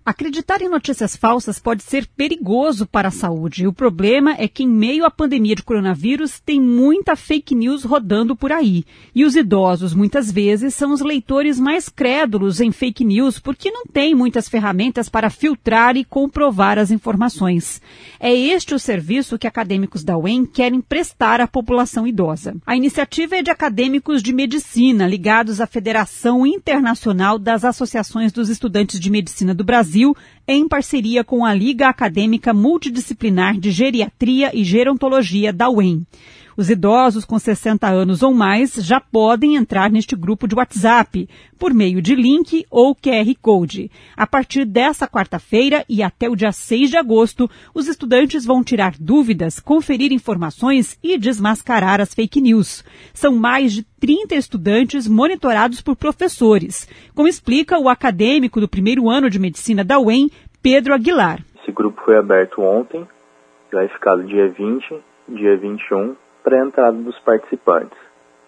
Acreditar em notícias falsas pode ser perigoso para a saúde. O problema é que, em meio à pandemia de coronavírus, tem muita fake news rodando por aí. E os idosos, muitas vezes, são os leitores mais crédulos em fake news porque não têm muitas ferramentas para filtrar e comprovar as informações. É este o serviço que acadêmicos da UEM querem prestar à população idosa. A iniciativa é de acadêmicos de medicina ligados à Federação Internacional das Associações dos Estudantes de Medicina do Brasil, em parceria com a Liga Acadêmica Multidisciplinar de Geriatria e Gerontologia da UEM. Os idosos com 60 anos ou mais já podem entrar neste grupo de WhatsApp, por meio de link ou QR Code. A partir dessa quarta-feira e até o dia 6 de agosto, os estudantes vão tirar dúvidas, conferir informações e desmascarar as fake news. São mais de 30 estudantes monitorados por professores, como explica o acadêmico do primeiro ano de medicina da UEM, Pedro Aguilar. Esse grupo foi aberto ontem, vai ficar do dia 20, dia 21, para a entrada dos participantes.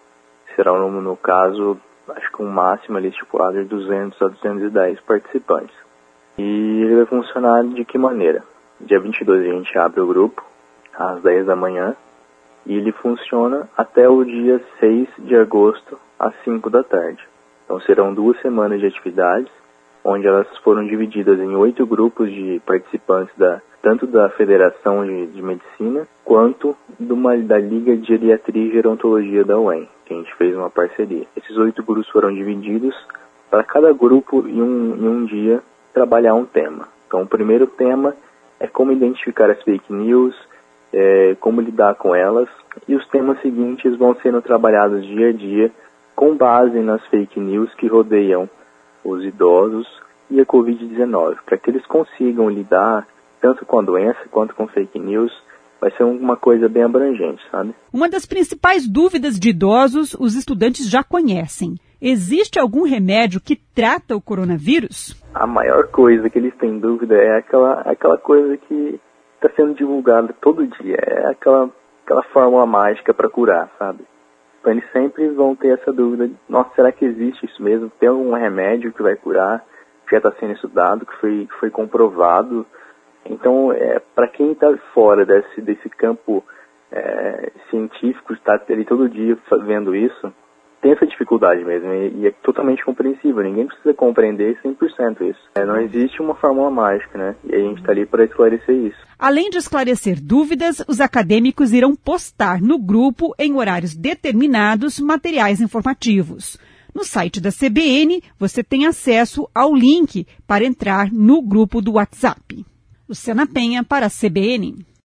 Será, no caso, acho que um máximo ali estipulado de 200 a 210 participantes. E ele vai funcionar de que maneira? Dia 22 a gente abre o grupo, às 10 da manhã, e ele funciona até o dia 6 de agosto, às 5 da tarde. Então serão 2 semanas de atividades, onde elas foram divididas em 8 grupos de participantes tanto da Federação de Medicina, quanto da Liga de Geriatria e Gerontologia da UEM, que a gente fez uma parceria. Esses 8 grupos foram divididos para cada grupo em um dia trabalhar um tema. Então o primeiro tema é como identificar as fake news, como lidar com elas, e os temas seguintes vão sendo trabalhados dia a dia com base nas fake news que rodeiam os idosos e a Covid-19, para que eles consigam lidar tanto com a doença quanto com fake news. Vai ser uma coisa bem abrangente, sabe? Uma das principais dúvidas de idosos, os estudantes já conhecem. Existe algum remédio que trata o coronavírus? A maior coisa que eles têm dúvida é aquela coisa que está sendo divulgada todo dia. É aquela fórmula mágica para curar, sabe? Então eles sempre vão ter essa dúvida, nossa, será que existe isso mesmo? Tem algum remédio que vai curar? Que já está sendo estudado, que foi comprovado? Então, para quem está fora desse campo científico, está ali todo dia vendo isso, tem essa dificuldade mesmo, e é totalmente compreensível. Ninguém precisa compreender 100% isso. Não existe uma fórmula mágica, né? E a gente está ali para esclarecer isso. Além de esclarecer dúvidas, os acadêmicos irão postar no grupo, em horários determinados, materiais informativos. No site da CBN, você tem acesso ao link para entrar no grupo do WhatsApp. Luciana Penha para a CBN.